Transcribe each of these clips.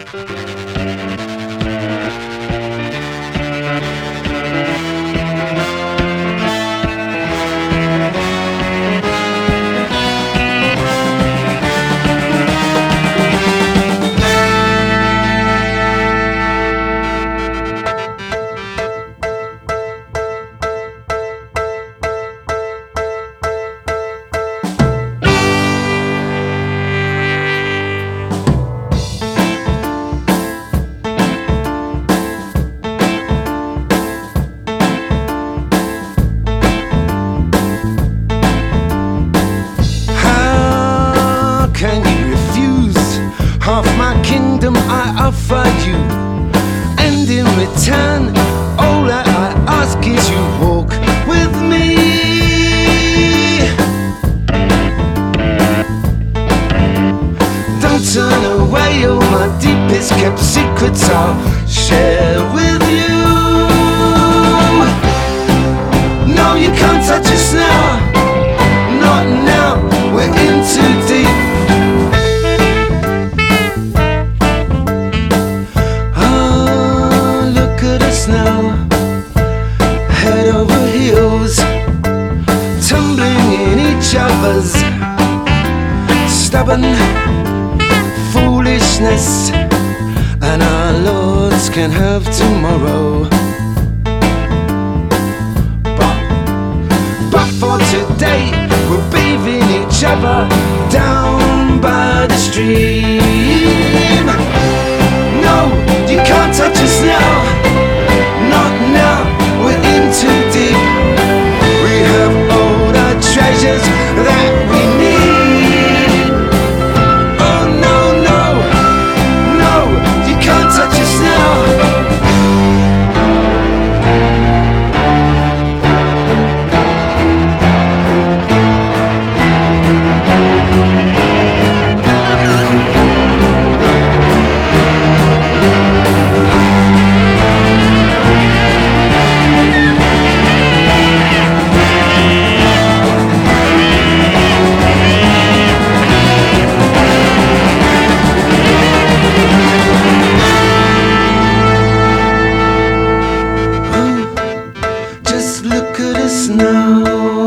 Can you refuse half my kingdom I offer you? And in return, all that I ask is you walk with me. Don't turn away, all my deepest kept secrets I'll share with you. No, you can't touch us now, not now, we're in too deep. Now, head over heels, tumbling in each other's stubborn foolishness, and our lords can have tomorrow. But for today, we're bathing each other down by the stream. No, you can't touch us now. Not now, we're in too deep. We have all the treasures that we need. Oh no, no, no, you can't touch us now. Now,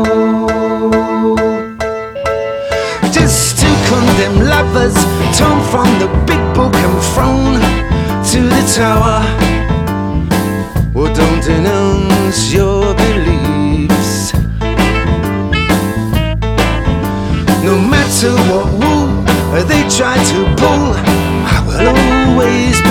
just to condemn lovers torn from the big book and thrown to the tower. Well, don't denounce your beliefs. No matter what wool they try to pull, I will always